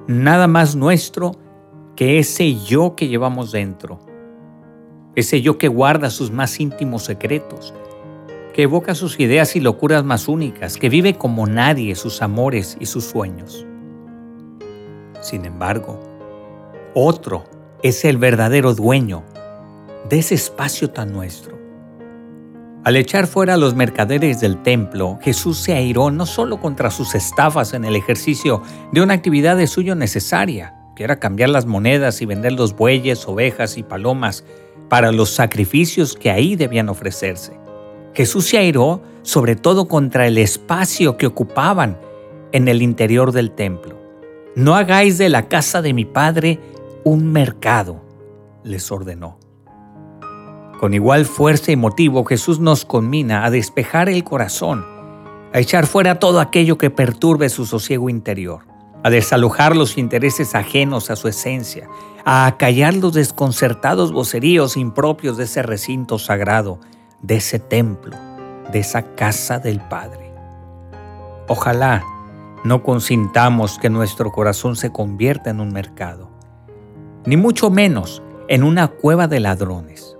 nada más nuestro que ese yo que llevamos dentro, ese yo que guarda sus más íntimos secretos, que evoca sus ideas y locuras más únicas, que vive como nadie sus amores y sus sueños. Sin embargo, otro es el verdadero dueño de ese espacio tan nuestro. Al echar fuera a los mercaderes del templo, Jesús se airó no solo contra sus estafas en el ejercicio de una actividad de suyo necesaria, que era cambiar las monedas y vender los bueyes, ovejas y palomas para los sacrificios que ahí debían ofrecerse. Jesús se airó sobre todo contra el espacio que ocupaban en el interior del templo. No hagáis de la casa de mi Padre un mercado, les ordenó. Con igual fuerza y motivo, Jesús nos conmina a despejar el corazón, a echar fuera todo aquello que perturbe su sosiego interior, a desalojar los intereses ajenos a su esencia, a acallar los desconcertados voceríos impropios de ese recinto sagrado, de ese templo, de esa casa del Padre. Ojalá no consintamos que nuestro corazón se convierta en un mercado, ni mucho menos en una cueva de ladrones.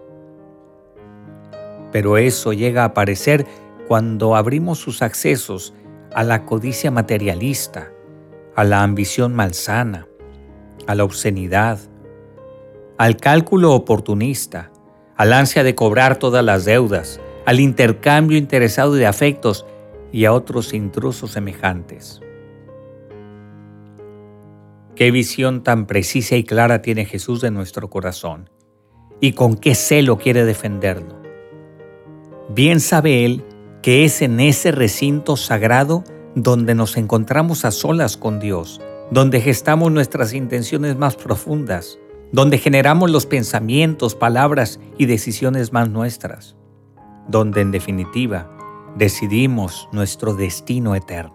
Pero eso llega a aparecer cuando abrimos sus accesos a la codicia materialista, a la ambición malsana, a la obscenidad, al cálculo oportunista, al ansia de cobrar todas las deudas, al intercambio interesado de afectos y a otros intrusos semejantes. Qué visión tan precisa y clara tiene Jesús de nuestro corazón, y con qué celo quiere defenderlo. Bien sabe Él que es en ese recinto sagrado donde nos encontramos a solas con Dios, donde gestamos nuestras intenciones más profundas, donde generamos los pensamientos, palabras y decisiones más nuestras, donde en definitiva decidimos nuestro destino eterno.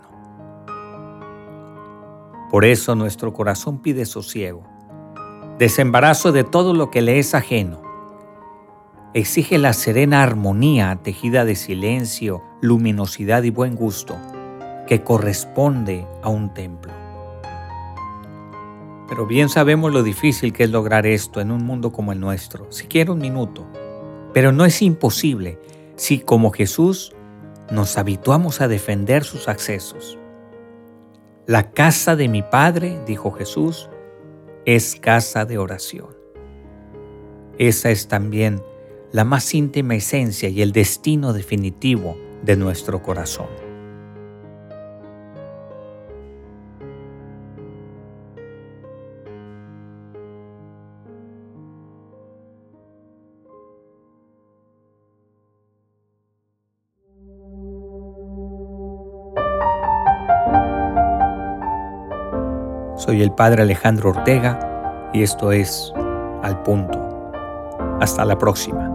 Por eso nuestro corazón pide sosiego, desembarazo de todo lo que le es ajeno. Exige la serena armonía tejida de silencio, luminosidad y buen gusto que corresponde a un templo. Pero bien sabemos lo difícil que es lograr esto en un mundo como el nuestro, siquiera un minuto. Pero no es imposible si, como Jesús, nos habituamos a defender sus accesos. La casa de mi Padre, dijo Jesús, es casa de oración. Esa es también la más íntima esencia y el destino definitivo de nuestro corazón. Soy el Padre Alejandro Ortega y esto es Al Punto. Hasta la próxima.